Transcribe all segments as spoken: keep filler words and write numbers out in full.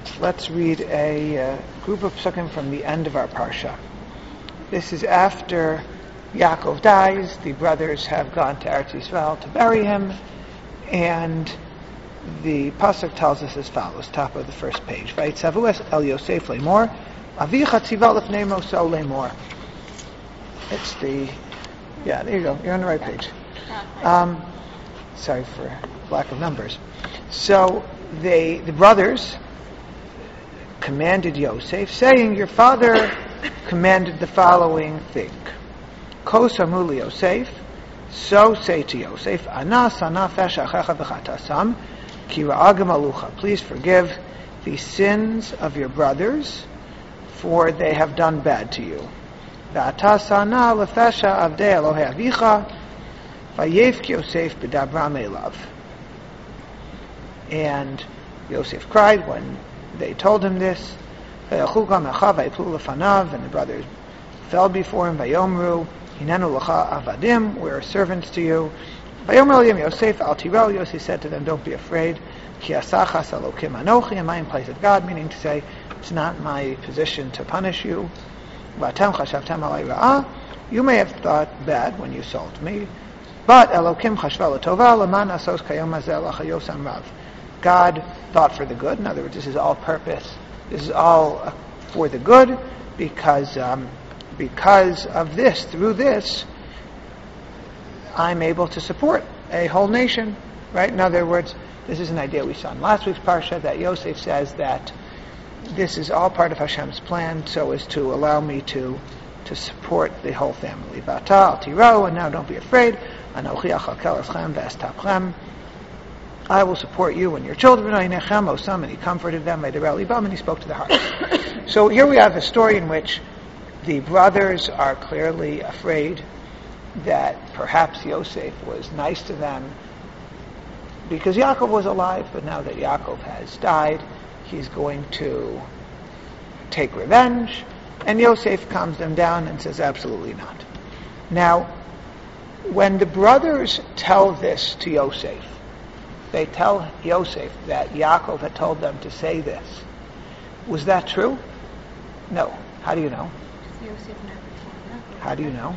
Let's read a uh, group of psukim from the end of our parsha. This is after Yaakov dies. The brothers have gone to Eretz Yisrael to bury him, and the pasuk tells us as follows, top of the first page. Vayitzavu es el Yosef lemor, avicha tziva lefnei Moso lemor. It's the, yeah, there you go. You're on the right page. Um, sorry for lack of numbers. So they, the brothers commanded Yosef, saying, "Your father commanded the following thing. Kos amru Yosef, so say to Yosef, Ana sana fesh achecha v'chatasam, ki ra'agam alucha. Please forgive the sins of your brothers, for they have done bad to you. V'ata sana lefesha avdei Elohei avicha, vayevk Yosef b'dabram elav." And Yosef cried when they told him this. And the brothers fell before him. Vayomru, hinenu lecha avadim, we're servants to you. Vayomer Elohim Yosef al tirau. Yosef said to them, "Don't be afraid. Ki asachas Elokim anochi, am I in place of God?" Meaning to say, it's not my position to punish you. V'atem chashavtem alai ra'ah. You may have thought bad when you sold me, but Elokim chashva l'tova l'man asos kayom hazeh l'chayosam rav. God thought for the good. In other words, this is all purpose. This is all uh, for the good, because um, because of this, through this, I'm able to support a whole nation. Right? In other words, this is an idea we saw in last week's parsha, that Yosef says that this is all part of Hashem's plan, so as to allow me to to support the whole family. V'ata al tiro, and now don't be afraid. Anochi achalkel eschem v'estapchem. I will support you and your children. And he comforted them, and he spoke to their hearts. So here we have a story in which the brothers are clearly afraid that perhaps Yosef was nice to them because Yaakov was alive, but now that Yaakov has died, he's going to take revenge. And Yosef calms them down and says, absolutely not. Now, when the brothers tell this to Yosef, they tell Yosef that Yaakov had told them to say this. Was that true? No. How do you know? How do you know?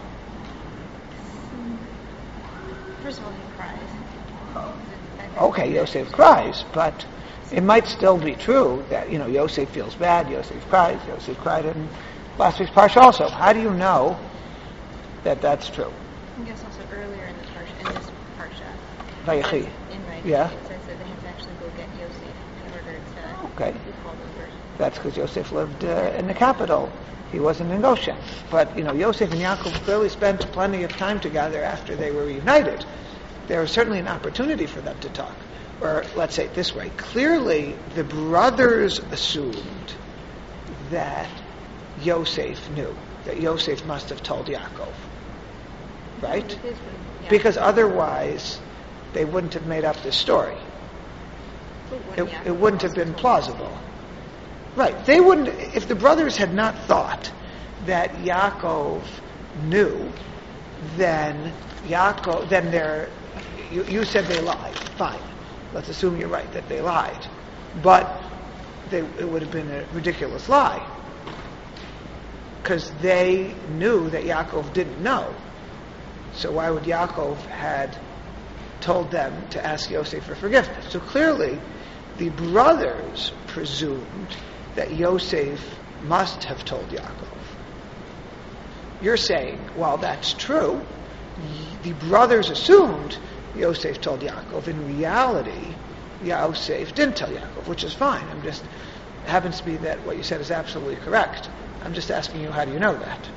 First of all, he cries. Okay, Yosef cries, but it might still be true that, you know, Yosef feels bad, Yosef cries, Yosef cried in last week's parsha also. How do you know that that's true? I guess also earlier in this parsha, in this parsha, Vayechi. Yeah. It says that they have to actually go get Yosef in order to okay. recall them first. That's because Yosef lived uh, in the capital. He wasn't in Goshen. But, you know, Yosef and Yaakov clearly spent plenty of time together after they were reunited. There was certainly an opportunity for them to talk. Or, let's say it this way. Clearly, the brothers assumed that Yosef knew, that Yosef must have told Yaakov. Right? Yeah. Because otherwise, they wouldn't have made up this story. It, it wouldn't have been plausible. Right. They wouldn't, if the brothers had not thought that Yaakov knew, then Yaakov, then they're, you, you said they lied. Fine. Let's assume you're right, that they lied. But they, it would have been a ridiculous lie. Because they knew that Yaakov didn't know. So why would Yaakov had told them to ask Yosef for forgiveness? So clearly, the brothers presumed that Yosef must have told Yaakov. You're saying, well, that's true. The brothers assumed Yosef told Yaakov. In reality, Yosef didn't tell Yaakov, which is fine. I'm just, it happens to be that what you said is absolutely correct. I'm just asking you, how do you know that?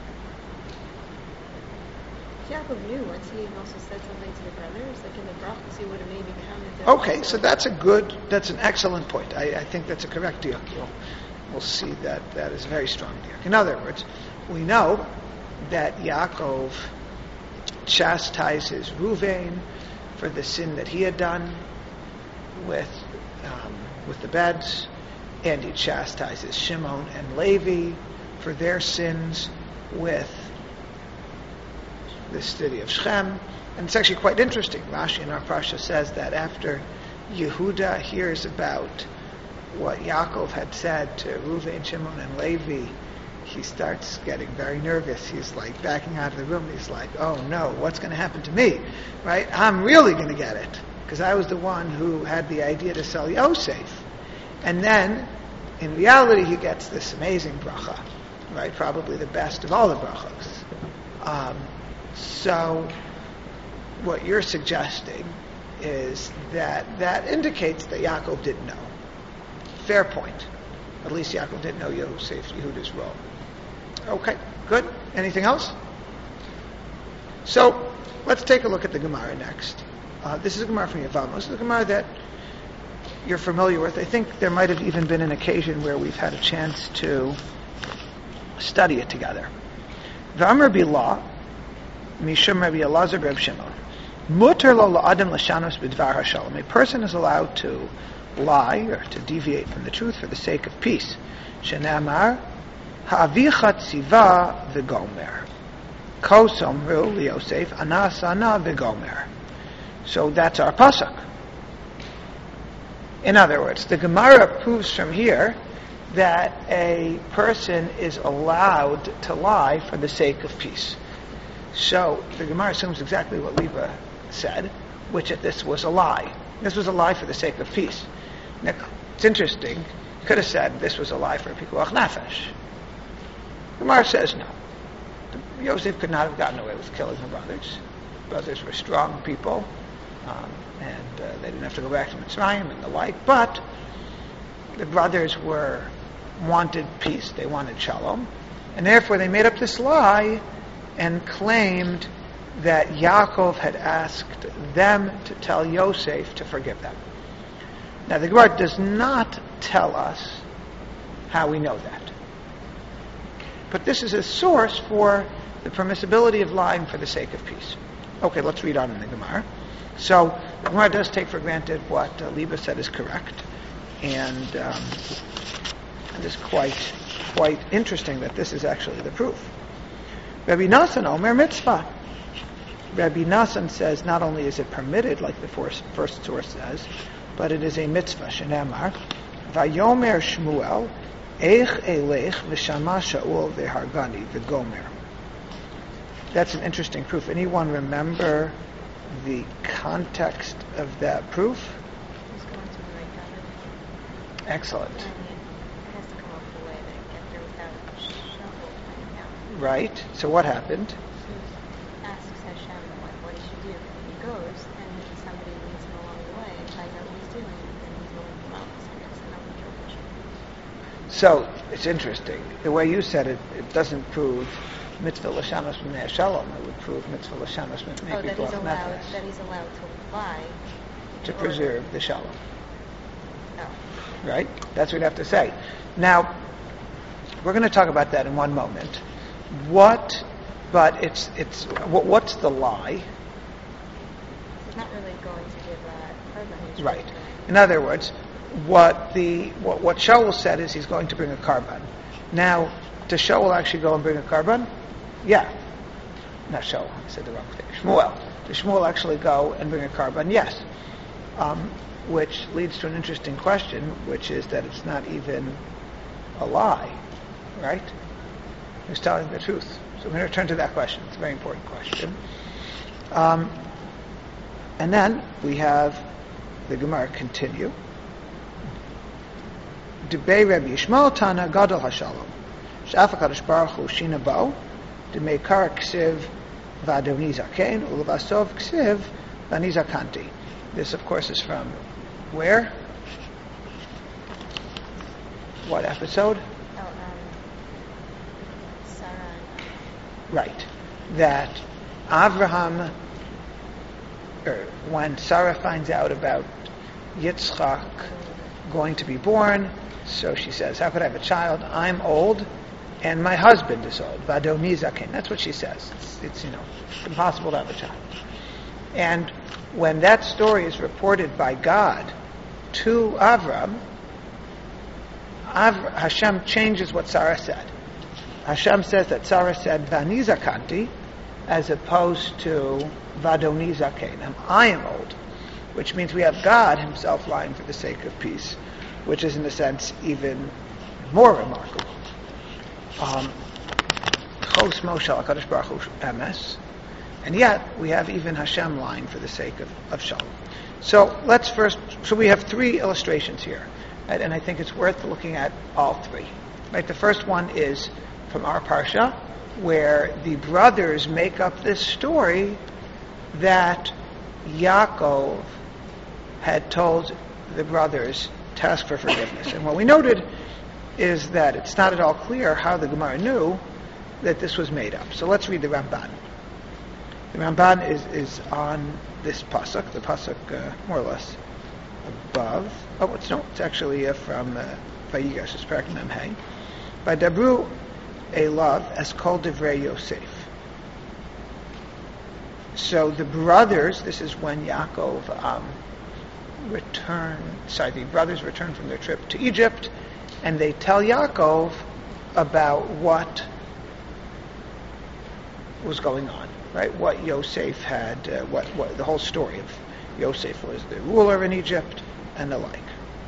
Yaakov knew once he also said something to the brothers, like in the prophecy would have maybe counted that. Okay, so that's a good, that's an excellent point. I, I think that's a correct diuk. We'll, we'll see that that is a very strong diuk. In other words, we know that Yaakov chastises Ruvain for the sin that he had done with um, with the beds, and he chastises Shimon and Levi for their sins with the city of Shechem. And it's actually quite interesting. Rashi in our parsha says that after Yehuda hears about what Yaakov had said to Reuven, Shimon, and Levi, he starts getting very nervous. He's like backing out of the room. He's like, oh no, what's going to happen to me? Right? I'm really going to get it. Because I was the one who had the idea to sell Yosef. And then, in reality, he gets this amazing bracha. Right? Probably the best of all the brachos. Um, so, what you're suggesting is that that indicates that Yaakov didn't know. Fair point. At least Yaakov didn't know Yosef, Yehuda's role. Okay, good. Anything else? So, let's take a look at the Gemara next. Uh, this is a Gemara from Yevamos. This is a Gemara that you're familiar with. I think there might have even been an occasion where we've had a chance to study it together. V'amar Bilah, Mishum Rabbi Elazar Reb Shimon. Muter lo la'adam l'shanos b'dvar hashalom. A person is allowed to lie or to deviate from the truth for the sake of peace. Shene'amar ha'avicha tziva v'gomer. Kos omru liYosef anas ana v'gomer. So that's our pasuk. In other words, the Gemara proves from here that a person is allowed to lie for the sake of peace. So the Gemara assumes exactly what Liba said, which that this was a lie. This was a lie for the sake of peace. Now, it's interesting. You could have said this was a lie for pikuach nefesh. Gemara says no. Yosef could not have gotten away with killing the brothers. Brothers were strong people, um, and uh, they didn't have to go back to Mitzrayim and the like. But the brothers were wanted peace. They wanted shalom, and therefore they made up this lie and claimed that Yaakov had asked them to tell Yosef to forgive them. Now the Gemara does not tell us how we know that. But this is a source for the permissibility of lying for the sake of peace. Okay, let's read on in the Gemara. So the Gemara does take for granted what uh, Liba said is correct, and um, it is quite quite interesting that this is actually the proof. Rabbi Nassan Omer mitzvah. Rabbi Nassan says not only is it permitted, like the first, first source says, but it is a mitzvah. Shenemar, Vayomer Shmuel, Eich Elech v'Shama Shaul v'Hargani v'Gomer. That's an interesting proof. Anyone remember the context of that proof? Who's going to the right God? Excellent. And it has to come off the way that get there without shovel coming out. Right. So what happened? He asks Hashem, like, what he should do. And he goes, and somebody leads him along the way and finds out what he's doing, and then he's going to come out. So that's another interpretation. So it's interesting. The way you said it, it doesn't prove mitzvah l'shanos m'nei shalom. It would prove mitzvah l'shanos m'nei Oh, that he's pikuach allowed, nefesh, that he's allowed to lie. to in preserve order- the shalom. Oh. Right? That's what you have to say. Now, we're going to talk about that in one moment. What? But it's it's what, what's the lie? He's not really going to give a carbon. He's Right. going to- In other words, what the what, what Shaul said is he's going to bring a carbon. Now, does Shaul actually go and bring a carbon? Yeah. Not Shaul. I said the wrong thing. Shmuel. Does Shmuel actually go and bring a carbon? Yes. Um, which leads to an interesting question, which is that it's not even a lie, right? He's telling the truth. So we're going to return to that question. It's a very important question. Um, and then we have the Gemara continue. Debei Rabbi Yishmael Tana Gadol Hashalom. Sh'af HaKadosh Baruch Hu Shina Bo. Demeikar Ksiv V'Adoni Zaken Ulevasov Ksiv V'Ani Zakanti. This, of course, is from where? What episode? Oh, um, Sarah. Right. That Avraham, or when Sarah finds out about Yitzchak going to be born, so she says, how could I have a child? I'm old, and my husband is old. Vadoni zaken. That's what she says. It's, it's, you know, impossible to have a child. And when that story is reported by God to Avram, Avram, Hashem changes what Sarah said. Hashem says that Sarah said Vani zakanti as opposed to Vadoni zaken. I am old, which means we have God himself lying for the sake of peace. which is in a sense even more remarkable. Um, and yet we have even Hashem lying for the sake of, of Shalom. So let's first, so we have three illustrations here, right? And I think it's worth looking at all three. Right? The first one is from our Parsha, where the brothers make up this story that Yaakov had told the brothers to ask for forgiveness. And what we noted is that it's not at all clear how the Gemara knew that this was made up. So let's read the Ramban. The Ramban is, is on this pasuk, the pasuk uh, more or less above. Oh, it's no, it's actually uh, from uh, Vayigash, it's Parak Mem Hey. By Dabru Elav as Kol Divrei Yosef. So the brothers, this is when Yaakov um, returned, sorry, the brothers returned from their trip to Egypt, and they tell Yaakov about what was going on, right? What Yosef had, uh, what, what the whole story of Yosef was the ruler in Egypt and the like.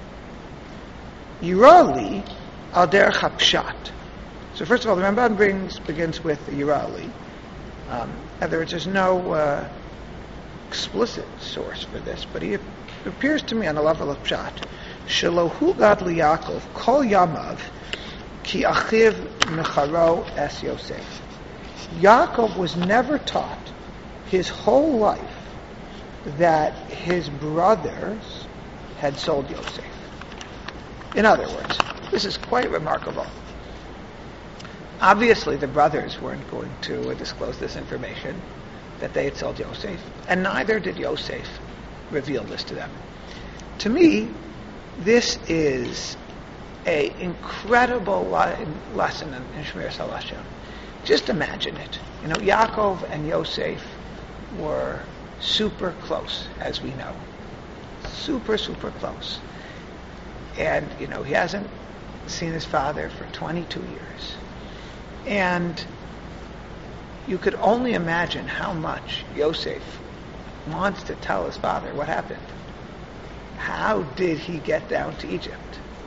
Yirali al derech hapshat. So first of all, the Ramban brings begins with Yirali. Um, in other words, there's no uh, explicit source for this, but he, it appears to me on the level of pshat. Shelohu gad liYaakov kol yamav ki achiv mecharo es Yosef. Yaakov was never taught his whole life that his brothers had sold Yosef. In other words, this is quite remarkable. Obviously, the brothers weren't going to disclose this information, that they had sold Yosef, and neither did Yosef reveal this to them. To me, this is an incredible lesson in, in Shmiras HaLashon. Just imagine it. You know, Yaakov and Yosef were super close, as we know. Super, super close. And, you know, he hasn't seen his father for twenty-two years. And you could only imagine how much Yosef wants to tell his father what happened. How did he get down to Egypt?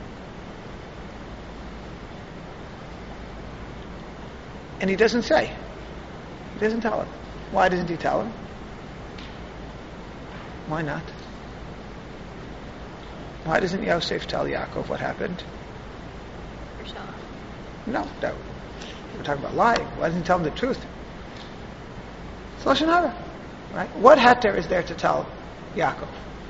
And he doesn't say. He doesn't tell him. Why doesn't he tell him? Why not? Why doesn't Yosef tell Yaakov what happened? For Shalom. No, no. We're talking about lying. Why doesn't he tell him the truth? It's Lashon Hara, right? What heter is there to tell Yaakov?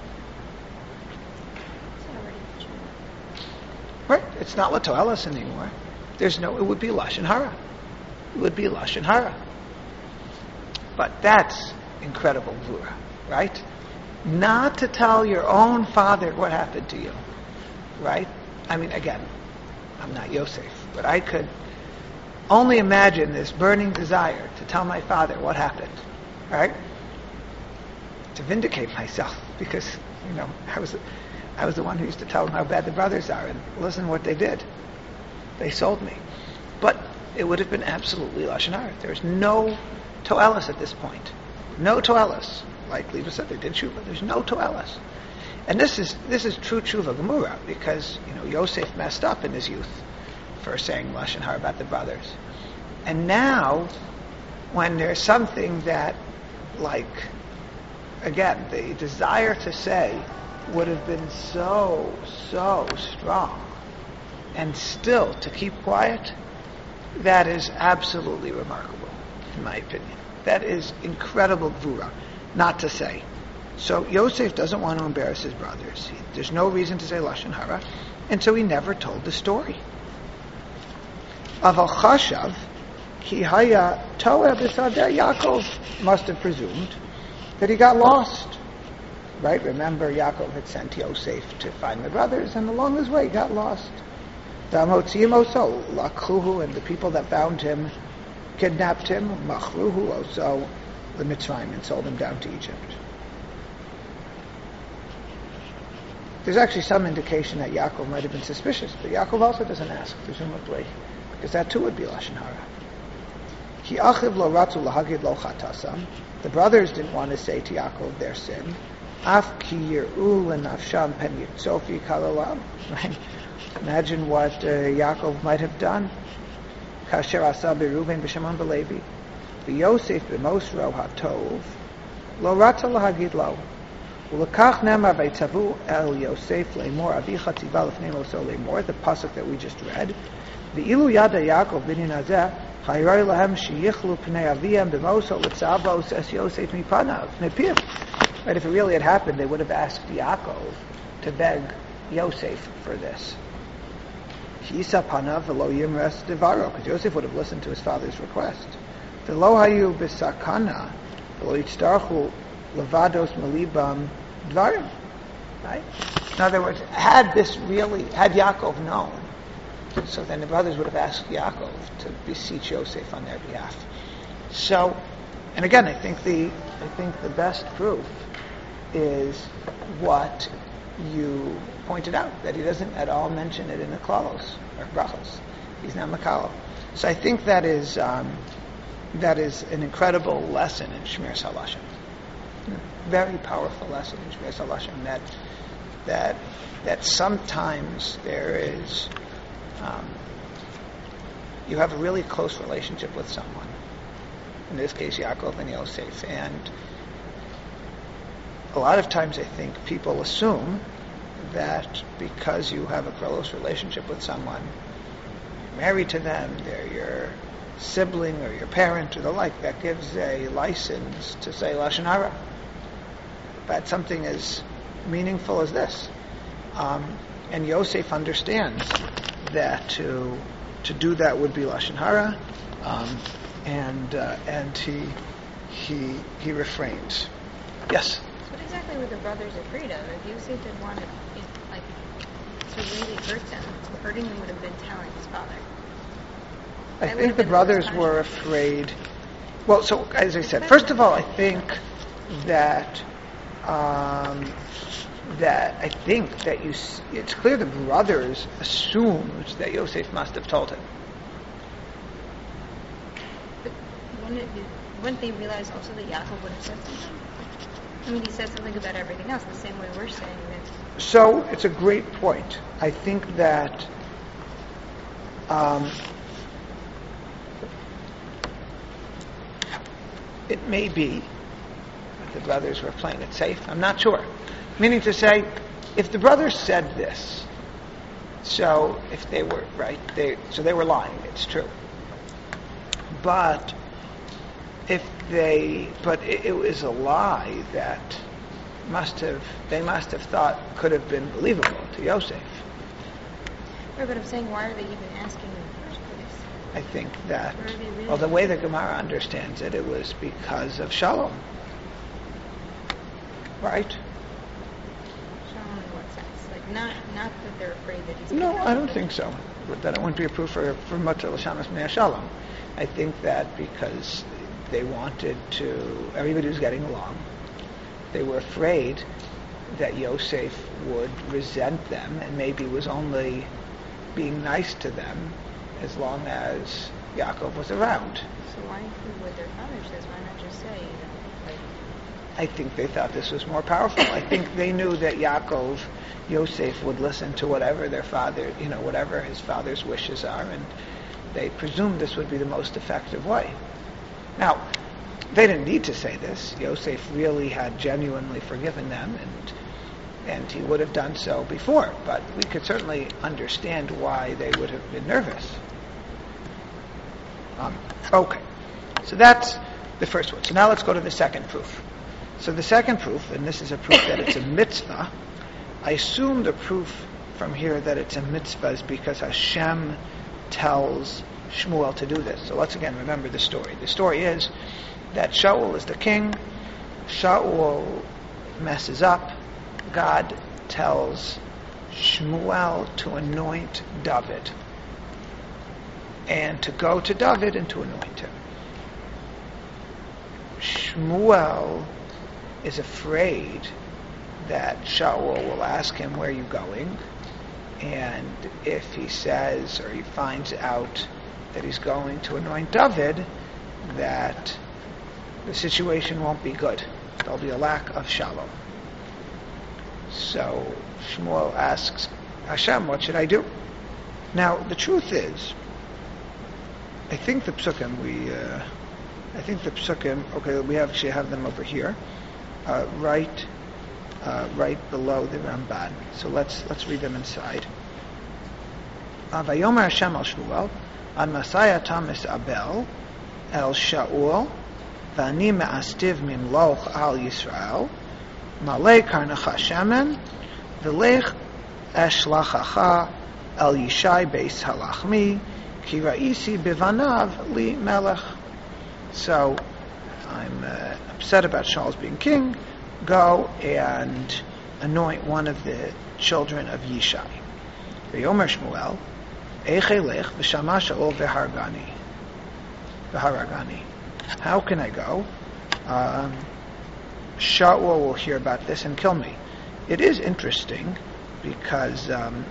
It's already true. Right? It's not Latoelis anymore. There's no, it would be Lashon Hara. It would be Lashon Hara. But that's incredible gvura, right? Not to tell your own father what happened to you, right? I mean, again, I'm not Yosef, but I could only imagine this burning desire to tell my father what happened, right? To vindicate myself, because, you know, I was, I was the one who used to tell him how bad the brothers are, and listen what they did. They sold me. But it would have been absolutely Lashon Hara. There's no Toelis at this point. No Toelis. Like Leva said, they did tshuva. There's no Toelis. And this is this is true tshuva gemura, because, you know, Yosef messed up in his youth for saying Lashon Hara about the brothers. And now, when there's something that, like, again, the desire to say would have been so, so strong, and still to keep quiet, that is absolutely remarkable, in my opinion. That is incredible gvura, not to say. So Yosef doesn't want to embarrass his brothers. He, there's no reason to say Lashon Hara, and so he never told the story. Aval chashav ki haya toeh b'sadeh. Yaakov must have presumed that he got lost. Right? Remember, Yaakov had sent Yosef to find the brothers, and along his way he got lost. V'amotziim oso lakhuhu, and the people that found him kidnapped him. Machruhu oso l'Mitzrayim, and sold him down to Egypt. There's actually some indication that Yaakov might have been suspicious, but Yaakov also doesn't ask, presumably, because that too would be Lashon Hara. Ki achiv lo ratzu lahagid lo chatasam. The brothers didn't want to say to Yaakov their sin. Af ki yir'u lenafsham pen yitzofi kalalam. Right? Imagine what uh, Yaakov might have done. Kasher asa beReuven b'Shimon b'Levi, v'Yosef b'Mosro hatov, lo ratza lahagid lo. Ulekach nemar v'yitzavu el Yosef le'mor avicha tziva lefnei Moso le'mor, the pasuk that we just read. V'ilu yada Yaakov b'nin hazeh, hayroi lahem sheyichlu pnei aviyam b'Moso l'tzavos es Yosef mipanav nepiv. Right, if it really had happened, they would have asked Yaakov to beg Yosef for this. Isa panav v'lo yimres devaro, because Yosef would have listened to his father's request. V'lo hayu b'sakana v'lo yitztarchu levados melibam dvarim. Right? In other words, had this really, had Yaakov known, so then the brothers would have asked Yaakov to beseech Yosef on their behalf. So, and again, I think the I think the best proof is what you pointed out, that he doesn't at all mention it in the klalos or brachos. He's not makalo. So I think that is um, that is an incredible lesson in Shmiras HaLashon. Very powerful lesson in Shmiras HaLashon, that that that sometimes there is um, you have a really close relationship with someone. In this case, Yaakov and Yosef, and a lot of times I think people assume that because you have a close relationship with someone, you're married to them, they're your sibling or your parent or the like, that gives a license to say Lashon Hara. But something as meaningful as this. Um, and Yosef understands that to to do that would be Lashon Hara, um, and uh, and he he he refrains. Yes? What exactly were the brothers afraid of? If Yosef didn't want to, like, to really hurt them, hurting them would have been telling his father. I That would think have the been brothers worse were afraid. Well, so as I said, first of all, I think that um, that I think that you. s- It's clear the brothers assumed that Yosef must have told him. But wouldn't, it, wouldn't they realize also that Yaakov would have said something? I mean, he said something about everything else, the same way we're saying that. So it's a great point. I think that um, it may be that the brothers were playing it safe. I'm not sure. Meaning to say, if the brothers said this, so if they were right, they so they were lying. It's true. But if they, but it, it was a lie that must have, they must have thought could have been believable to Yosef. Right, but I'm saying, why are they even asking in the first place? I think that, Where are they really well, the way the Gemara understands it, it was because of Shalom. Right? Shalom in what sense? Like, not not that they're afraid that he's No, gonna I don't but- think so. That it wouldn't be a proof for for Matzah L'Shamas Bnei Shalom. I think that because they wanted to, everybody was getting along. They were afraid that Yosef would resent them and maybe was only being nice to them as long as Yaakov was around. So why include what their father says? Why not just say, you know, like, I think they thought this was more powerful. I think they knew that Yaakov, Yosef would listen to whatever their father, you know, whatever his father's wishes are, and they presumed this would be the most effective way. Now, they didn't need to say this. Yosef really had genuinely forgiven them, and and he would have done so before. But we could certainly understand why they would have been nervous. Um, okay, so that's the first one. So now let's go to the second proof. So the second proof, and this is a proof that it's a mitzvah. I assume the proof from here that it's a mitzvah is because Hashem tells Shmuel to do this. So let's again remember the story. The story is that Shaul is the king. Shaul messes up. God tells Shmuel to anoint David and to go to David and to anoint him. Shmuel is afraid that Shaul will ask him, where are you going? And if he says, or he finds out that he's going to anoint David, that the situation won't be good. There'll be a lack of shalom. So Shmuel asks Hashem, what should I do? Now, the truth is, I think the psukim, we, uh, I think the psukim, okay, we have, actually have them over here, uh, right, uh, right below the Ramban. So let's, let's read them inside. Vayomer Hashem al Shmuel, an Masaya Tamis Abel, el Shaul, v'ani me'astiv mimloch al Yisrael, malei karnacha shemen, v'lech eshlachacha el Yishai beis halachmi, ki ra'isi bivanav li melech. So, I'm uh, upset about Shaul's being king. Go and anoint one of the children of Yishai. V'yomer Shmuel, Eiche lech v'shama Shaul v'hargani. V'haragani. How can I go? Um, Shaul will hear about this and kill me. It is interesting because um,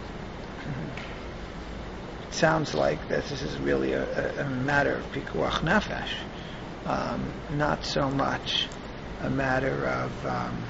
it sounds like that this is really a, a, a matter of pikuach nefesh, um, not so much a matter of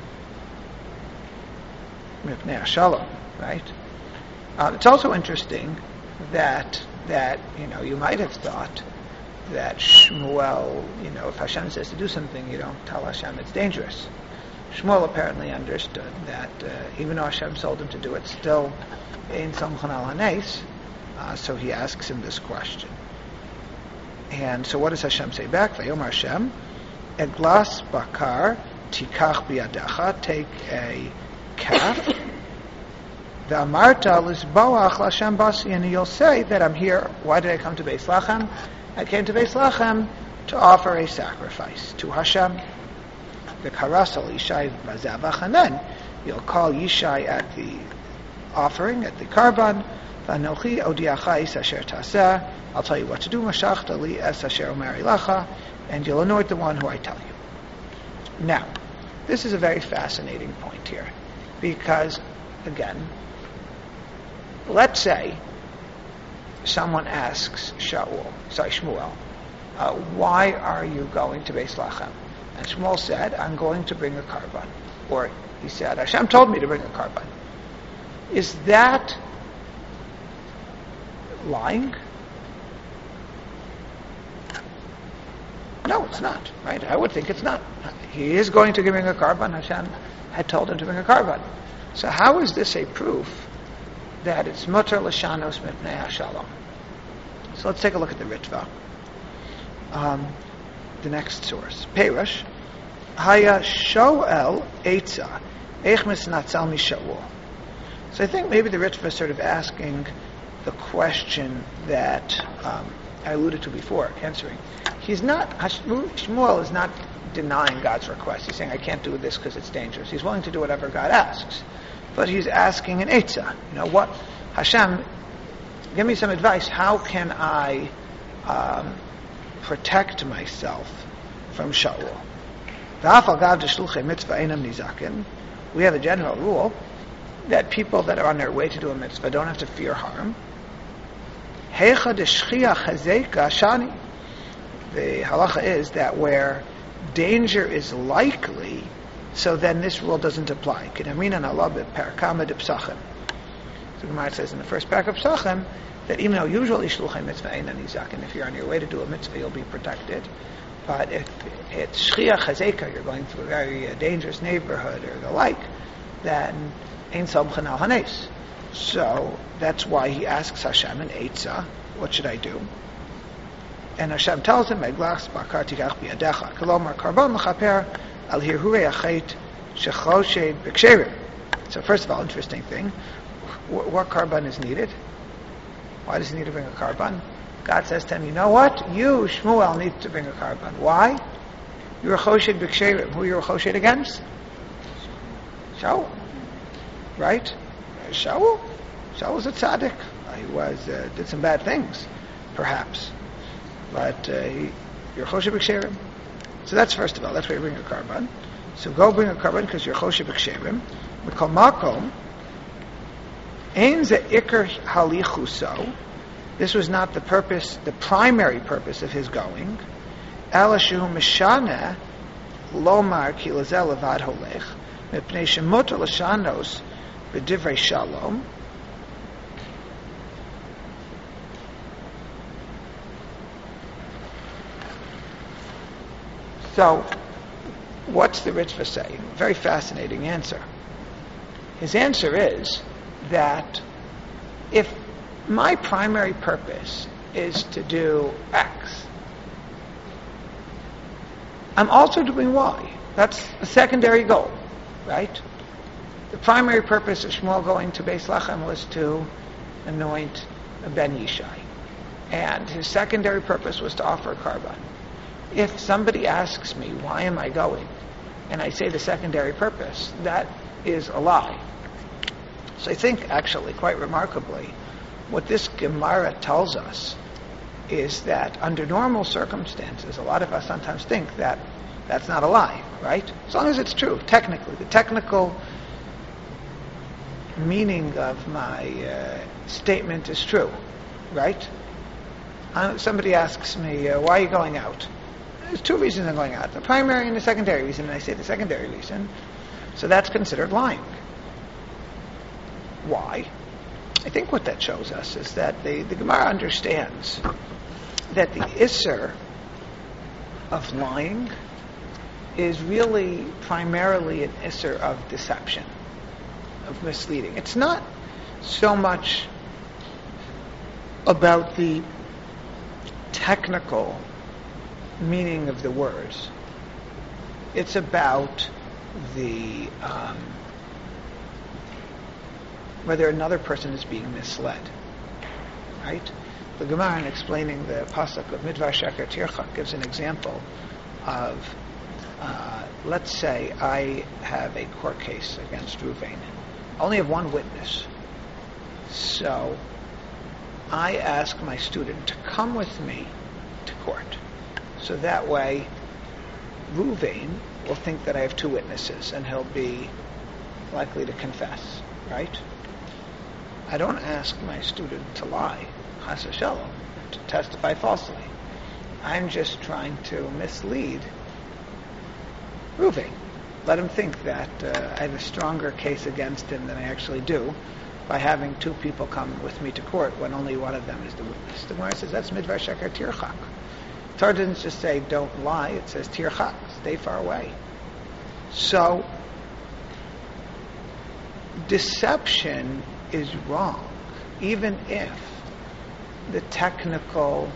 mipnei shalom, right? Uh, it's also interesting that that you know you might have thought that Shmuel, you know, if Hashem says to do something, you don't tell Hashem it's dangerous. Shmuel apparently understood that uh, even though Hashem told him to do it, still ein samchan al hanes. Uh, so he asks him this question. And so what does Hashem say back? Vayomer Hashem, eglas bakar tikach biyadecha, take a calf. V'amarta lizboach l'Hashem basi, and you'll say that I'm here. Why did I come to Beis Lachem? I came to Beis Lachem to offer a sacrifice to Hashem. The karasal Yishai v'zavach, and then you'll call Yishai at the offering, at the karban. V'anochi odiacha is asher taseh. I'll tell you what to do. Mashachta li es asher omari lacha, and you'll anoint the one who I tell you. Now, this is a very fascinating point here, because again, let's say someone asks Shaul, sorry, Shmuel, uh, why are you going to Beis Lachem? And Shmuel said, I'm going to bring a karban. Or he said, Hashem told me to bring a karban. Is that lying? No, it's not, right? I would think it's not. He is going to bring a karban. Hashem had told him to bring a karban. So how is this a proof that it's mutar l'shanos mipnei hashalom? So let's take a look at the Ritva. Um, the next source, Perush, Haya Shoel Eitza, Eichmis Natzal Mishaul. So I think maybe the Ritva is sort of asking the question that um, I alluded to before, answering. He's not, Shmuel is not denying God's request. He's saying, I can't do this because it's dangerous. He's willing to do whatever God asks. But he's asking an Eitzah. You know, what, Hashem, give me some advice. How can I um, protect myself from Shaul? We have a general rule that people that are on their way to do a mitzvah don't have to fear harm. The halacha is that where danger is likely, so then this rule doesn't apply. So the Gemara says in the first parak of Psachim that even though usually shluchei mitzvah ein nizak, and if you're on your way to do a mitzvah, you'll be protected. But if it's shchia chazeka, you're going through a very uh, dangerous neighborhood or the like, then ein samchan al hanes. So that's why he asks Hashem an eitzah, what should I do? And Hashem tells him, Eglas bakar tikach biyadecha, kolomar karban l'chaper al hirhurei achet shechoshed b'ksherim. So first of all, interesting thing, what, what karban is needed? Why does he need to bring a karban? God says to him, you know what? You, Shmuel, need to bring a karban. Why? You're a choshed b'ksherim. Who you're a choshed against? Shaul. Right? Shaul. Shaul was a tzaddik. He was, uh, did some bad things, perhaps. But uh, he, you're choshed b'ksherim. So that's first of all. That's why you bring a karban. So go bring a karban because you're choshed b'ksherim. Mikol makom. Ein ze ikar halichuso. This was not the purpose, the primary purpose of his going. Elashu mishana lomar ki lazel levad holech. mipnei shemutar l'shanos b'divrei shalom. So, what's the Ritva saying? Very fascinating answer. His answer is that if my primary purpose is to do X, I'm also doing Y. That's a secondary goal, right? The primary purpose of Shmuel going to Beis Lechem was to anoint Ben Yishai. And his secondary purpose was to offer a karban. If somebody asks me, why am I going? And I say the secondary purpose, that is a lie. So I think, actually, quite remarkably, what this Gemara tells us is that under normal circumstances, a lot of us sometimes think that that's not a lie, right? As long as it's true, technically. The technical meaning of my uh, statement is true, right? Uh, somebody asks me, uh, why are you going out? There's two reasons I'm going out, the primary and the secondary reason, and I say the secondary reason. So that's considered lying. Why? I think what that shows us is that the, the Gemara understands that the Isser of lying is really primarily an Isser of deception, of misleading. It's not so much about the technical meaning of the words. It's about the um, whether another person is being misled, right? The Gemara, in explaining the pasuk of Midvar Sheker Tirchak, gives an example of, uh, let's say I have a court case against Ruvain. I only have one witness. So I ask my student to come with me to court. So that way, Ruvain will think that I have two witnesses, and he'll be likely to confess, right? I don't ask my student to lie, chas v'shalom, to testify falsely. I'm just trying to mislead Ruvain. Let him think that uh, I have a stronger case against him than I actually do by having two people come with me to court when only one of them is the witness. The Gemara says that's Midvar Sheker Tirchak. Torah doesn't just say don't lie, it says tirchak, stay far away. So, deception is wrong, even if the technical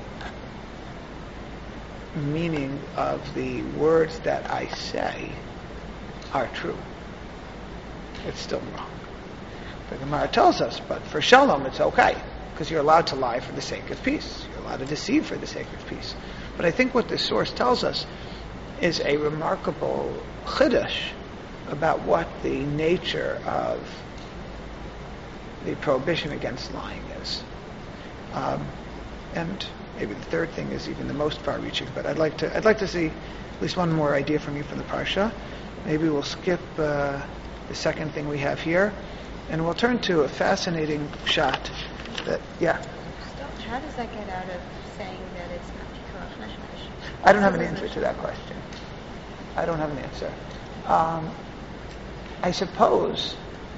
meaning of the words that I say are true. It's still wrong. The Gemara tells us, but for shalom it's okay, because you're allowed to lie for the sake of peace. You're allowed to deceive for the sake of peace. But I think what this source tells us is a remarkable chiddush about what the nature of the prohibition against lying is. Um, and maybe the third thing is even the most far-reaching. But I'd like to I'd like to see at least one more idea from you from the parsha. Maybe we'll skip uh, the second thing we have here, and we'll turn to a fascinating shot. That yeah. How does that get out of saying that it's not pikuach nefesh? I don't have an answer to that question. I don't have an answer. Um, I suppose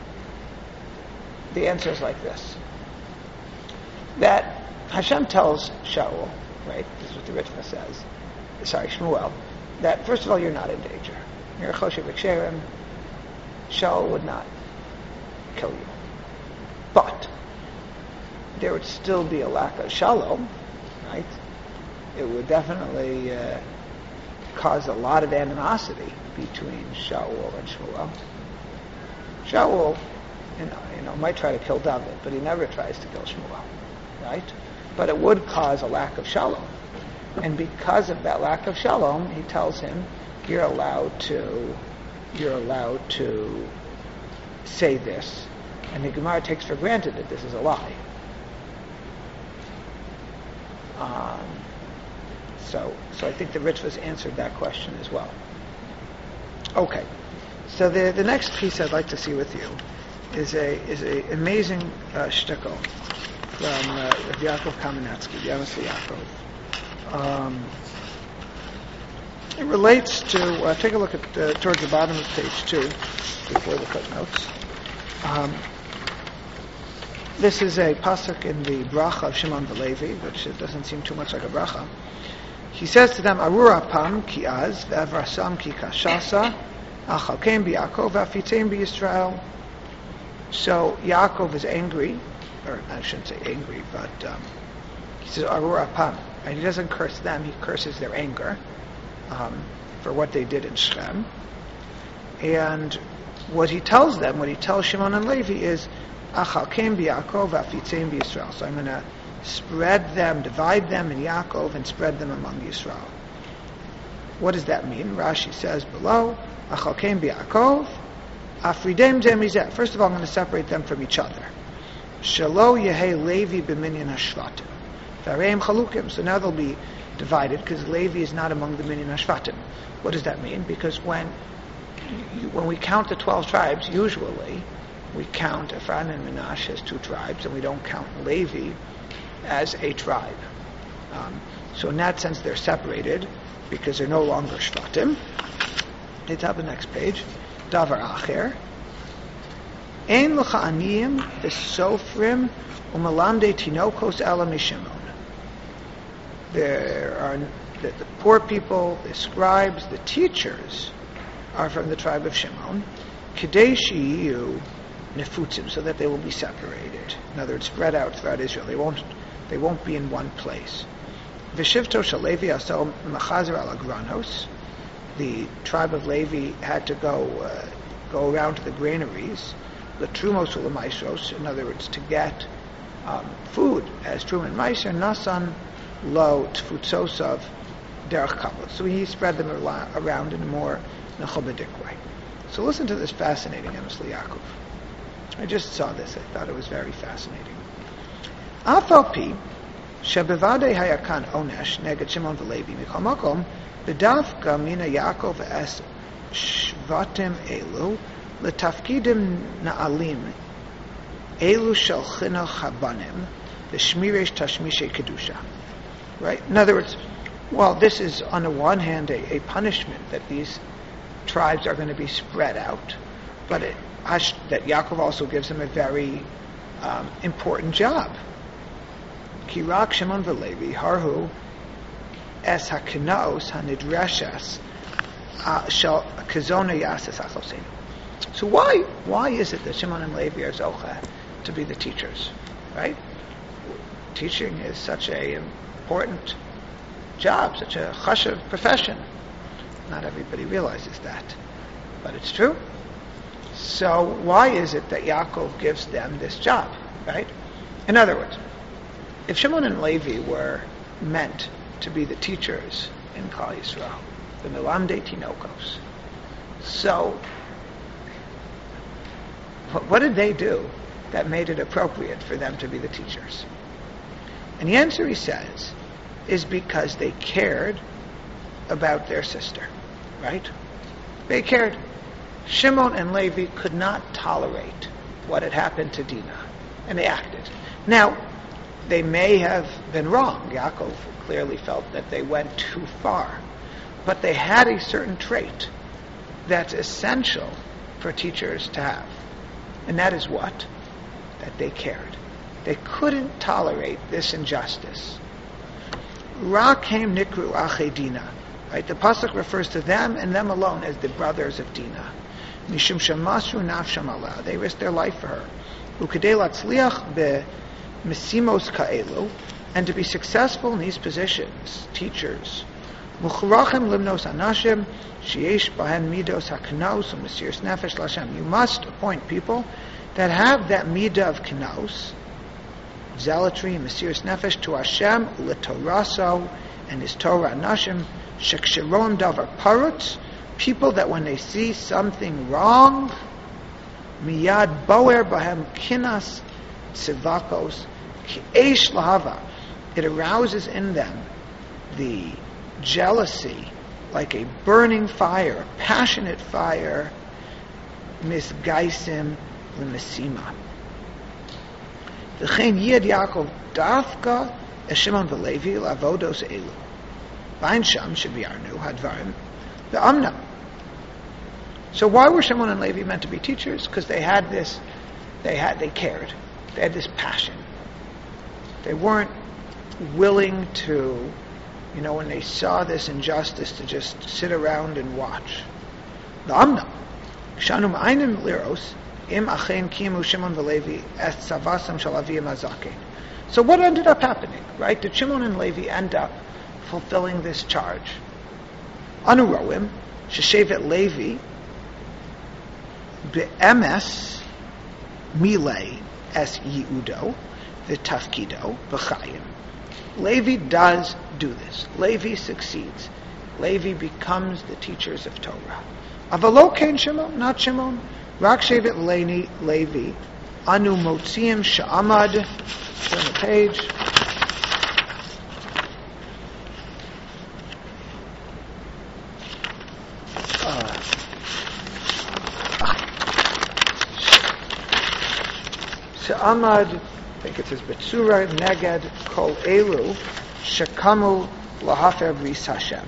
the answer is like this: that Hashem tells Shaul, right? This is what the Ritva says. Sorry, Shmuel. That first of all, you're not in danger. You're a choshev v'ksherim. Shaul would not kill you, but there would still be a lack of shalom, right? It would definitely uh, cause a lot of animosity between Shaul and Shmuel. Shaul, you know, you know, might try to kill David, but he never tries to kill Shmuel, right? But it would cause a lack of shalom, and because of that lack of shalom, he tells him, "You're allowed to, you're allowed to say this," and the Gemara takes for granted that this is a lie. Um, so, so I think the Ritva's answered that question as well. Okay, so the the next piece I'd like to see with you is a is a amazing uh, shtickle from uh, Rav Yaakov Kamenetsky, Yamas Yaakov. Um, It relates to, uh, take a look at uh, towards the bottom of page two, before the footnotes. Um, this is a pasuk in the bracha of Shimon Velevi, which it doesn't seem too much like a bracha. He says to them, Arura pam ki az, ve'avrasam ki kashasa, achalkem bi'Yaakov, ve'afitzem bi'Yisrael. So Yaakov is angry, or I shouldn't say angry, but um, he says Arura pam. And he doesn't curse them, he curses their anger um, for what they did in Shechem. And what he tells them, what he tells Shimon and Levi is, Achalkem bi'Yaakov v'afitzem bi'Yisrael. So I'm going to spread them, divide them in Yaakov and spread them among Yisrael. What does that mean? Rashi says below, Achalkem bi'Yaakov, afridem zeh mizeh. First of all, I'm going to separate them from each other. Shelo yehei Levi b'minyan hashvatim. V'areim chalukim. So now they'll be divided because Levi is not among the minyan hashvatim. What does that mean? Because when you, when we count the twelve tribes, usually we count Ephraim and Menashe as two tribes, and we don't count Levi as a tribe. Um, so in that sense, they're separated because they're no longer Shvatim. Let's have the next page. Davar Acher. Ein l'cha aniyim v'sofrim u'melamdei tinokos ela mishimon. There are the, the poor people, the scribes, the teachers are from the tribe of Shimon. Kedei she'iyu nefutzim, so that they will be separated. In other words, spread out throughout Israel. They won't, they won't be in one place. V'shivto shel Levi asel mechazer al agranos. The tribe of Levi had to go uh, go around to the granaries, the trumos u'lemaisros. In other words, to get um, food as trum and meiser. Nasan lo tfutzosav derech kapot. So he spread them around in a more nechobadik way. So listen to this fascinating Emes Yaakov. I just saw this. I thought it was very fascinating. Afal pi shebevadei hayakan onesh neged Shimon v'Levi mikol makom b'davka mina Yaakov es shvatim elu letafkidim na'alim elu shel chinuch habanim v'shmiresh tashmishe kedusha. Right? In other words, well, this is on the one hand a, a punishment that these tribes are going to be spread out, but it, that Yaakov also gives them a very um, important job. Kirak Shimon v'Levi harhu es hakinaos hanidreshes shel kazona yases achosenu. So why why is it that Shimon and Levi are zocha to be the teachers? Right? Teaching is such a important job, such a chashuv profession. Not everybody realizes that, but it's true. So why is it that Yaakov gives them this job, right? In other words, if Shimon and Levi were meant to be the teachers in Klal Yisrael, the Melamdei Tinokos, so what did they do that made it appropriate for them to be the teachers? And the answer, he says, is because they cared about their sister, right? They cared. Shimon and Levi could not tolerate what had happened to Dinah, and they acted. Now, they may have been wrong. Yaakov clearly felt that they went too far, but they had a certain trait that's essential for teachers to have, and that is what? That they cared. They couldn't tolerate this injustice. Rakem nikru ache Dinah. Right? The pasuk refers to them and them alone as the brothers of Dinah. Mishum shamasru nafsham ala. They risked their life for her. Ukedei latzliach be mesimos ka'elu. And to be successful in these positions, teachers, mucharachem limnos anashim sheyesh bahem midos haknaus u'mesiras nefesh l'Hashem. You must appoint people that have that midah of knaus, zealotry, mesiras nefesh to Hashem, l'toraso, and His Torah anashim, sheksheron davar parutz, people that when they see something wrong, miyad boer bahem kinas tzivakos ki eish lahava. It arouses in them the jealousy like a burning fire, a passionate fire, misgaisim l'mesima. V'chein yid Yaakov dafka es Shimon v'Levi l'avodos elu. V'ain sham shebiarnu hadvarim the Amna. So why were Shimon and Levi meant to be teachers? Because they had this, they had, they cared. They had this passion. They weren't willing to, you know, when they saw this injustice, to just sit around and watch. The Amna. Shanum Einim Liros, Im Achen Kimu Shimon Velevi Es Savasam Shalavim Azakin. So what ended up happening, right? Did Shimon and Levi end up fulfilling this charge? Anuroim, Sheshevet Levi, Be'emes Milei Es Yeudo, V'tafkido, V'chayim. Levi does do this. Levi succeeds. Levi becomes the teachers of Torah. Avalo Kain Shimon, not Shimon. Rak Shevet Leini Levi, Anu Motziim Sha'amad. Turn the page. Uh, Sha'amad, I think it says Betsura Neged Kol Elu Shekamu Lahafer Bris Hashem.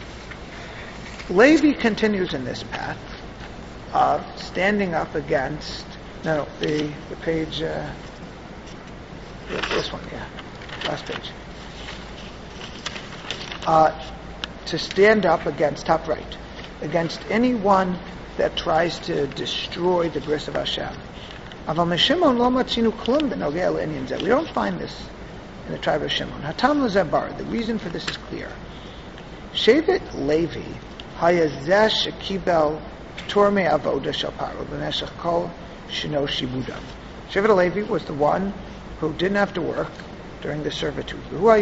Levi continues in this path of standing up against, no, the the page, uh, this one, yeah, last page. Uh, to stand up against, top right, against anyone that tries to destroy the bris of Hashem. We don't find this in the tribe of Shimon. Hatam Zabar, the reason for this is clear. Shevet Levi hayazeh shekibel torme avoda shel paro b'meshech kol shino shibudam. Shevet Levi was the one who didn't have to work during the servitude. He was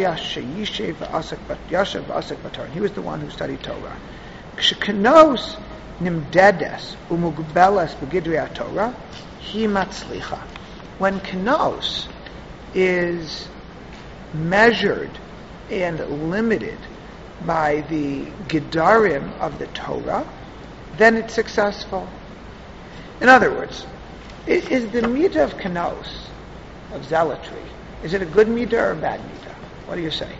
the one who studied Torah. K'shekanos nimdedes umugbeles b'gidrei Torah hi matzlicha. When kenos is measured and limited by the gedarim of the Torah, then it's successful. In other words, is the midah of kenos, of zealotry, is it a good midah or a bad midah? What do you say?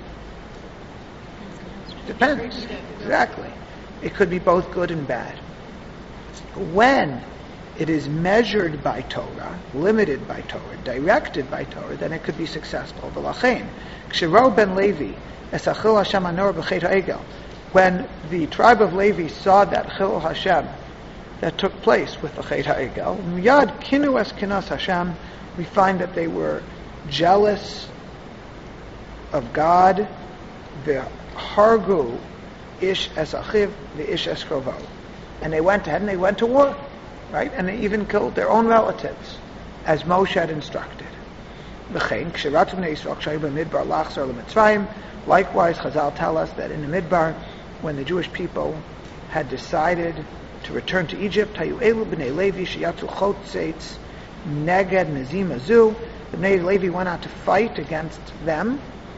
Depends. Exactly. It could be both good and bad. When it is measured by Torah, limited by Torah, directed by Torah, then it could be successful. V'lachein, k'shero ben Levi es achil Hashem anor b'chet ha'egel, when the tribe of Levi saw that chil Hashem that took place with the chet ha'egel, miyad kinu es kinas Hashem, we find that they were jealous of God, v'hargu ish es achiv v'ish es krovo, and they went ahead and they went to war. Right? And they even killed their own relatives, as Moshe had instructed. Likewise, Chazal tell us that in the Midbar, when the Jewish people had decided to return to Egypt, the Bnei Levi went out to fight against them,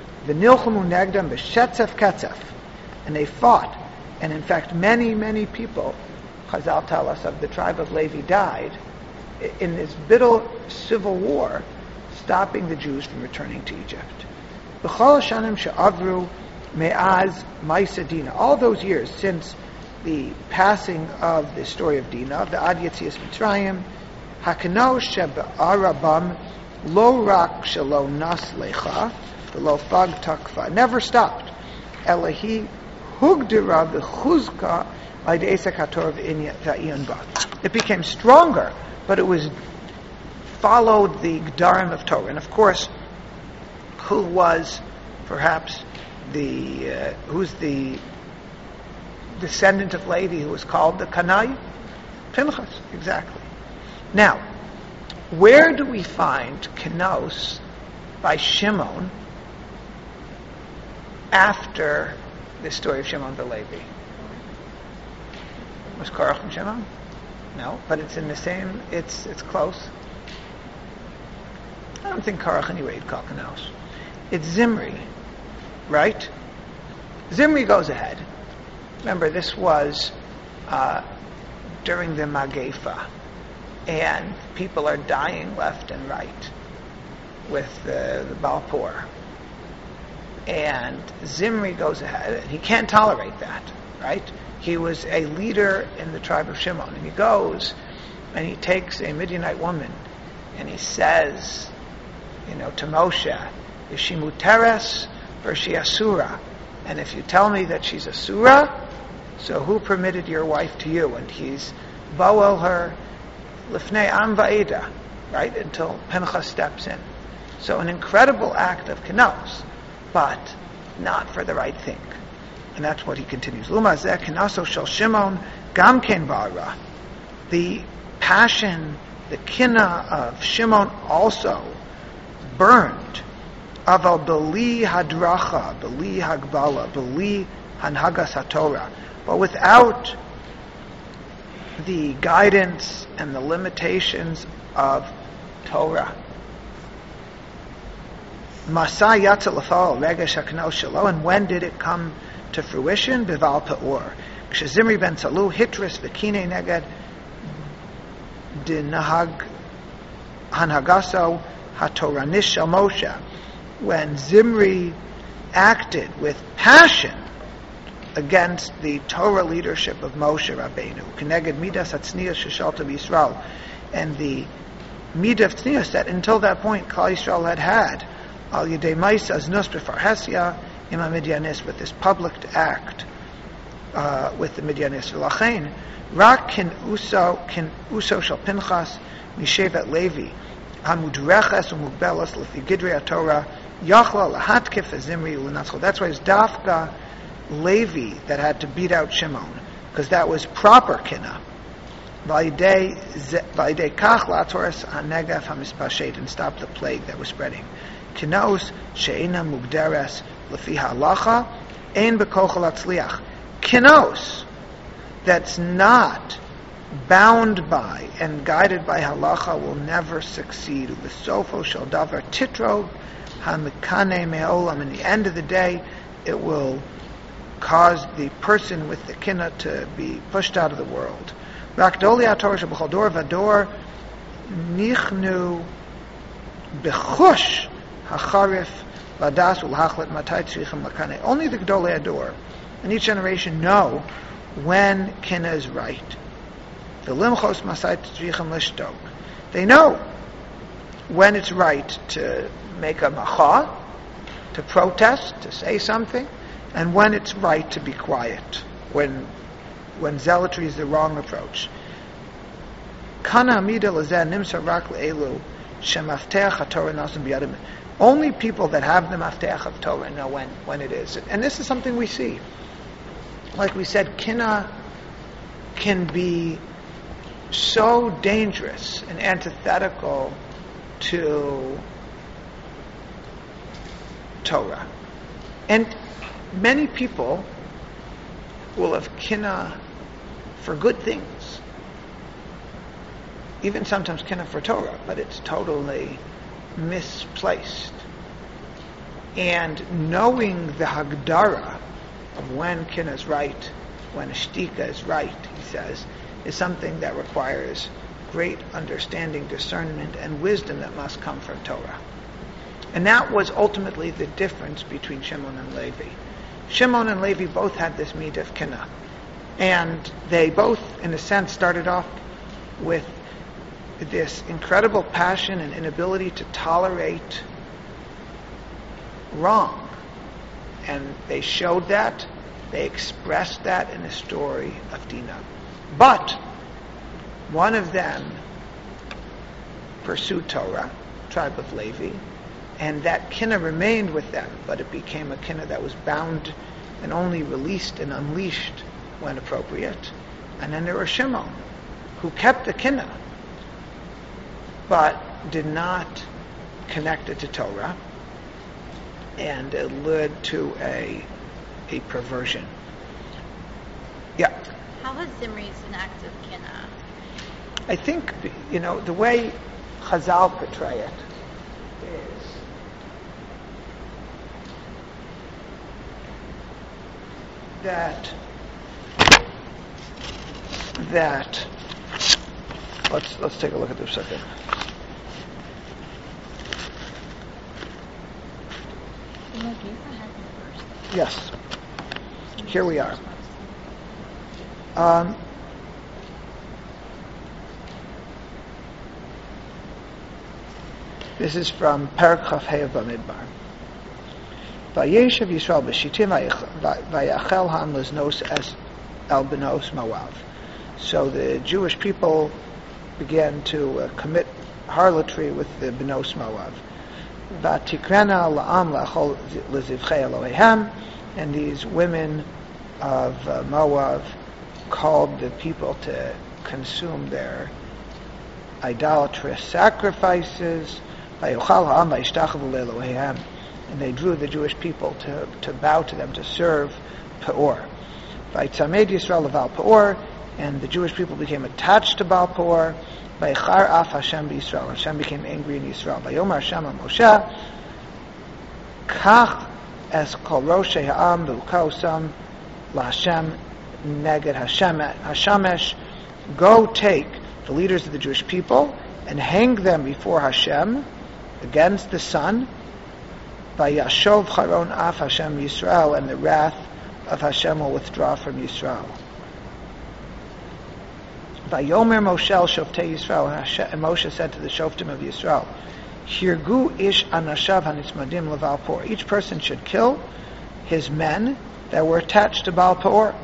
and they fought. And in fact, many, many people, Chazal tell us, of the tribe of Levi died in this bitter civil war, stopping the Jews from returning to Egypt. All those years since the passing of the story of Dinah, of the Ad Yetzias Mitzrayim, Hakano she'arabam lo rak shelo nas lecha v'lo fag takfa, never stopped. Elahi hugdira v'chuzka. It became stronger, but it was followed the Gedarim of Torah. And of course, who was perhaps the uh, who's the descendant of Levi who was called the Kanai? Pinchas, exactly. Now, where do we find Kenos by Shimon after the story of Shimon ben Levi? Was Korach and Shimon? No, but it's in the same, it's it's close. I don't think Korach anyway would call Kenos. It's Zimri, right? Zimri goes ahead. Remember, this was uh, during the Magefa, and people are dying left and right with the, the Balpur. And Zimri goes ahead, and he can't tolerate that, right? He was a leader in the tribe of Shimon, and he goes and he takes a Midianite woman and he says, you know, to Moshe, is she muteres or is she asura? And if you tell me that she's asura, so who permitted your wife to you? And he's boel her lifnei am va'eda, right, until Pinchas steps in. So an incredible act of kenos, but not for the right thing. And that's what he continues. Luma zeh kenaso shel Shimon gam ken ba'ara. The passion, the kina of Shimon also burned. Aval beli hadracha, beli hagbala, beli hanhagas haTorah. But without the guidance and the limitations of Torah. Masa yatsa l'fal regesh haknos shelo, and when did it come to fruition? Bival peor. Kshezimri ben Salu hitris v'kine neged dinahag hanhagaso hatoranish shel Moshe. When Zimri acted with passion against the Torah leadership of Moshe Rabbeinu, Keneged Midas Hatznius Sheshalta Yisrael, and the Midah of Tznius that until that point Klal Yisrael had had, Al Yedei Maisa Znus B'Farhesia Ima Midyanis, with this public act uh, with the Midyanis. V'lachein Rak Kin Uso Kin Uso Shel Pinchas Mishevet Levi Hamudreches Umugbelas Lefi Gidrei HaTorah Yachla Lahatkif Zimri U'Natzchol. That's why it's Dafka Levi that had to beat out Shimon, because that was proper kina. V'alidei kach la'atzoras hanegaf hamispashet, and stop the plague that was spreading. Kinos she'ena mugderes lefi halacha ein bekochel atzliach. Kinos that's not bound by and guided by halacha will never succeed. V'sofo shel davar titro hamikane me'olam. In the end of the day, it will cause the person with the kina to be pushed out of the world. Rakdoli HaTorah sheb'chol dor v'dor nichnu b'chush hacharif v'das u'lhachlet matai tzrichim lakane. Only the Gdolei HaDor in each generation know when kina is right. V'limchos masai tzrichim lishtok. They know when it's right to make a macha, to protest, to say something, and when it's right to be quiet, when when zealotry is the wrong approach. Kana amida lazeh nimsa rak le'elu shemafteach haTorah nasim biyadim. Only people that have the mafteach of Torah know when, when it is. And this is something we see. Like we said, kina can be so dangerous and antithetical to Torah. And many people will have kina for good things, even sometimes kina for Torah, but it's totally misplaced. And knowing the hagdara of when kina is right, when a shtika is right, he says, is something that requires great understanding, discernment, and wisdom that must come from Torah. And that was ultimately the difference between Shimon and Levi. Shimon and Levi both had this midah of kina. And they both, in a sense, started off with this incredible passion and inability to tolerate wrong. And they showed that, they expressed that in the story of Dinah. But one of them pursued Torah, tribe of Levi, and that kina remained with them, but it became a kina that was bound and only released and unleashed when appropriate. And then there was Shimon, who kept the kina, but did not connect it to Torah, and it led to a a perversion. Yeah. How was Zimri's an act of kina? I think, you know, the way Chazal portray it is that that let's let's take a look at this a second. Yes. Here we are. Um, this is from Parak Chaf Hei Bamidbar. Vayeshev Yisrael b'shitim vayachel ha'am leznos es el benos Moav. So the Jewish people began to uh, commit harlotry with the benos Moav. Vatikrena la'am la'achol lezivchei Elohehem, and these women of uh, Moav called the people to consume their idolatrous sacrifices. Vayochal ha'am vayishtachavu le'Elohehem, and they drew the Jewish people to, to bow to them, to serve Peor. Vayitzamed Yisrael leval Peor, and the Jewish people became attached to Baal Peor. Vayichar af Hashem b'Yisrael, Hashem became angry in Yisrael. Vayomer Hashem Moshe, Kach es kol roshei ha'am v'ukaosam la'Hashem neged Hashemesh, go take the leaders of the Jewish people and hang them before Hashem against the sun. Vayashov charon af Hashem Yisrael, and the wrath of Hashem will withdraw from Yisrael. Vayomer Moshe el shoftei Yisrael, and Moshe said to the shoftim of Yisrael, Hirgu ish anashav hanitzmadim leval Peor. Each person should kill his men that were attached to Baal Peor.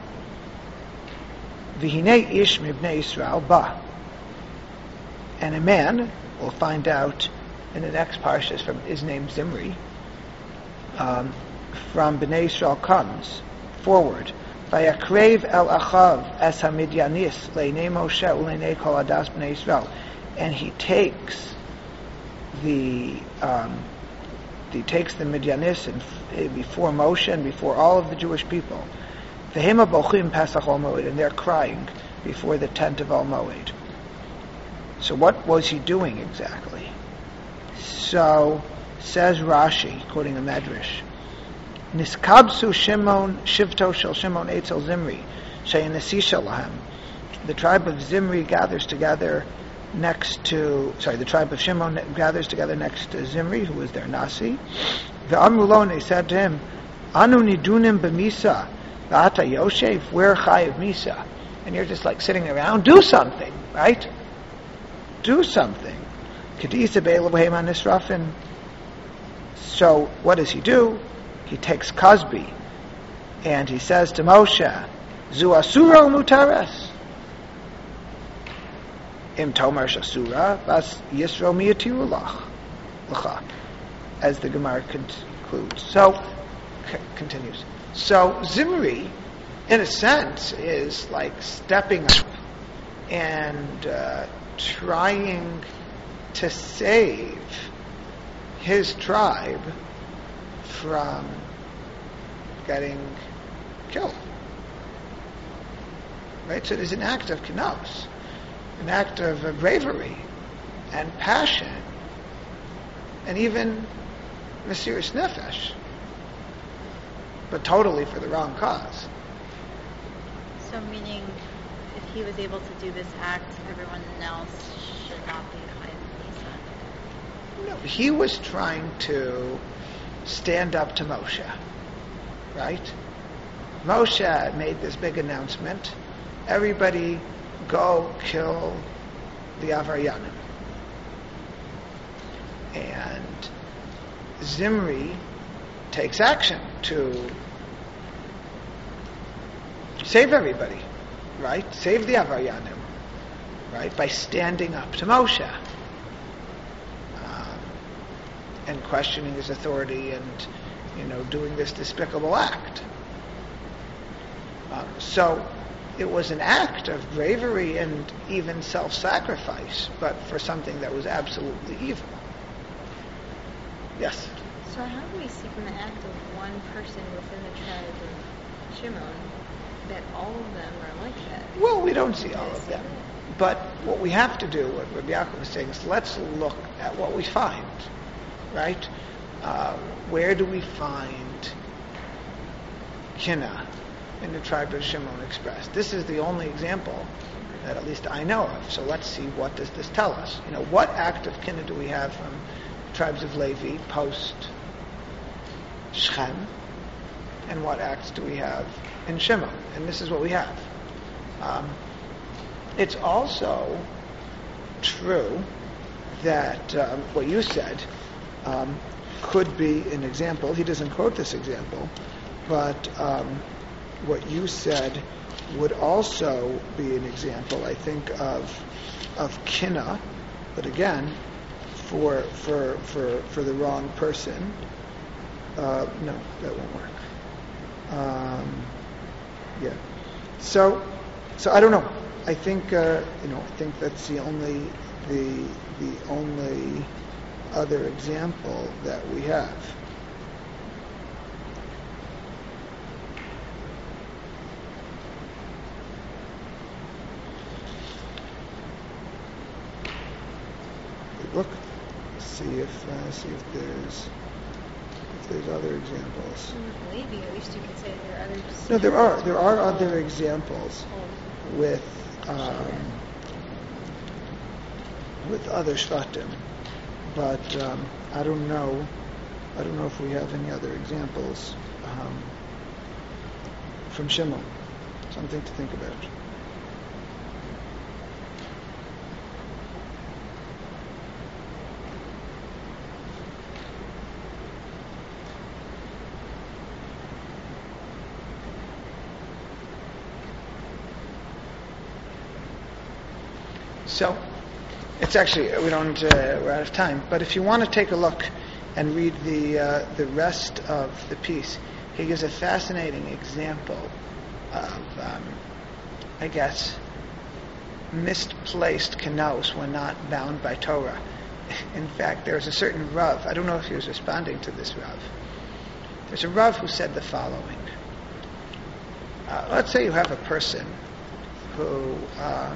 V'hinei ish mibnei Yisrael ba. And a man, we'll find out in the next parshas, from his name Zimri, um, from Bnei Yisrael comes forward. Vayakrev el achav es hamidyanis leinei Moshe uleinei kol adas Bnei Yisrael, and he takes the um, he takes the Midyanis and before Moshe and before all of the Jewish people. V'hema bochim Pesach Ol Moed, and they're crying before the tent of Ol Moed. So what was he doing exactly? So says Rashi, quoting a Medrash, Niskabsu Shimon Shivto Shel Shimon Eitzel Zimri Sheyanasisha Lahem. The tribe of Zimri gathers together next to, sorry, the tribe of Shimon gathers together next to Zimri, who was their Nasi. The Amrulon, they said to him, Anu nidunim b'misa, v'ata yoshev, we're chayiv misa. And you're just like sitting around, do something, right? Do something. Kedisa be'eloheim hanisrafin. So what does he do? He takes Cosby, and he says to Moshe, Zu asuro mutares. Im tomar shasura, vas yisro miyatiru lach. As the Gemara concludes. So, c- continues. So, Zimri, in a sense, is like stepping up and uh, trying to save his tribe from getting killed. Right? So there's an act of kinos, an act of uh, bravery and passion, and even mesirus nefesh, but totally for the wrong cause. So meaning, if he was able to do this act, everyone else should not be chayav misa. No, he was trying to stand up to Moshe, right? Moshe made this big announcement, everybody go kill the Avaryanim. And Zimri takes action to save everybody, right? Save the Avaryanim, right? By standing up to Moshe um, and questioning his authority and, you know, doing this despicable act. Um, so it was an act of bravery and even self-sacrifice, but for something that was absolutely evil. Yes? So how do we see from the act of one person within the tribe of Shimon that all of them are like that? Well, we don't see all of them. But what we have to do, what Rabbi Yaakov was saying, is let's look at what we find, right? Uh, where do we find Kina in the tribe of Shimon expressed? This is the only example that at least I know of. So let's see, what does this tell us? You know, what act of Kina do we have from tribes of Levi post Shechem, and what acts do we have in Shimon? And this is what we have. Um, it's also true that um, what you said um, could be an example. He doesn't quote this example, but um, what you said would also be an example, I think, of of kina, but again, for for for for the wrong person. Uh, no, that won't work. Um, yeah. So, so I don't know. I think uh, you know. I think that's the only the the only other example that we have. Look, see if uh, see if there's if there's other examples. Maybe at least you could say there are others. No, there are there are other examples with um, with other shvatim, but um, I don't know. I don't know if we have any other examples um, from Shimon. Something to think about. So, it's actually, we don't, uh, we're out of time, but if you want to take a look and read the uh, the rest of the piece, he gives a fascinating example of, um, I guess, misplaced kanos when not bound by Torah. In fact, there's a certain Rav, I don't know if he was responding to this Rav, there's a Rav who said the following. Uh, let's say you have a person who um,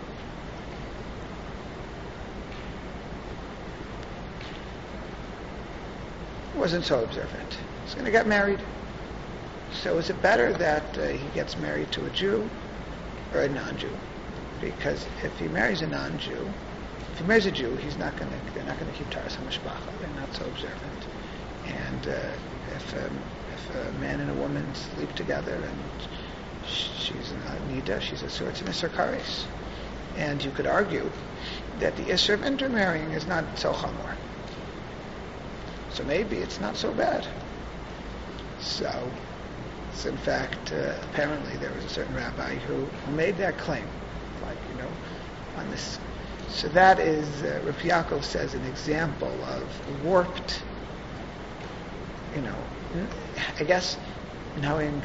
wasn't so observant. He's going to get married. So is it better that uh, he gets married to a Jew or a non-Jew? Because if he marries a non-Jew, if he marries a Jew, he's not going to. They're not going to keep Taras HaMishpacha. They're not so observant. And uh, if um, if a man and a woman sleep together and she's a nida, she's a surat Isser Kares. And you could argue that the Isser of intermarrying is not so chamor. So maybe it's not so bad. So, so in fact, uh, apparently there was a certain rabbi who, who made that claim, like, you know, on this. So that is, uh, Rav Yaakov says, an example of warped, you know, I guess knowing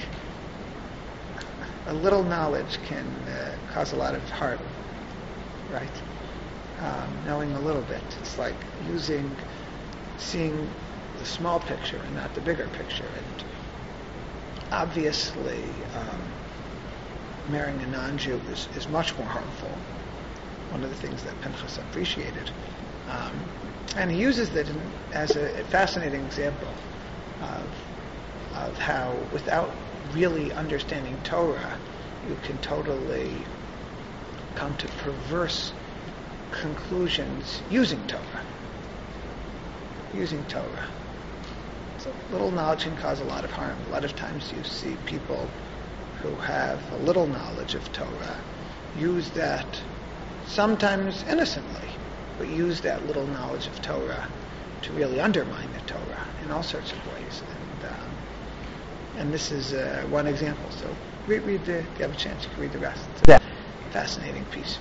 a little knowledge can uh, cause a lot of harm, right? Um, knowing a little bit. It's like using seeing the small picture and not the bigger picture. And obviously, um, marrying a non-Jew is, is much more harmful. One of the things that Pinchas appreciated. Um, and he uses that in, as a, a fascinating example of, of how, without really understanding Torah, you can totally come to perverse conclusions using Torah. Using Torah. So little knowledge can cause a lot of harm. A lot of times you see people who have a little knowledge of Torah use that, sometimes innocently, but use that little knowledge of Torah to really undermine the Torah in all sorts of ways. And, um, and this is uh, one example. So read, read the, if you have a chance, you can read the rest. It's a yeah. fascinating piece.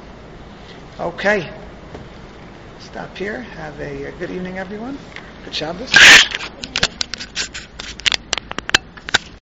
Okay. Stop here. Have a, a good evening, everyone. Good Shabbos.